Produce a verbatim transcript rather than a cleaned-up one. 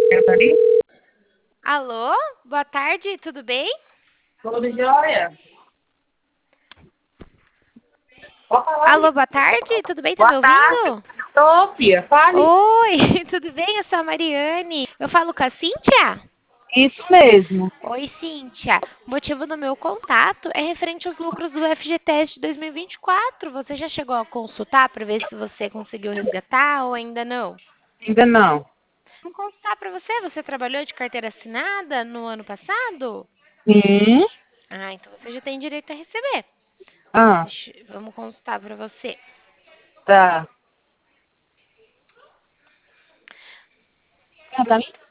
Catarina? Alô? Boa tarde, tudo bem? Tudo jóia? Pode falar, Alô, filha. boa tarde, tudo bem? Tá me Boa tarde. ouvindo? Tô, filha. Fale. Oi, tudo bem? Eu sou a Mariane. Eu falo com a Cíntia? Isso mesmo. Oi, Cíntia. O motivo do meu contato é referente aos lucros do F G Test dois mil e vinte e quatro. Você já chegou a consultar para ver se você conseguiu resgatar ou ainda não? Ainda não. Vou consultar para você. Você trabalhou de carteira assinada no ano passado? Sim. Ah, então você já tem direito a receber. Ah, Deixa- vamos consultar para você. tá. Catarina?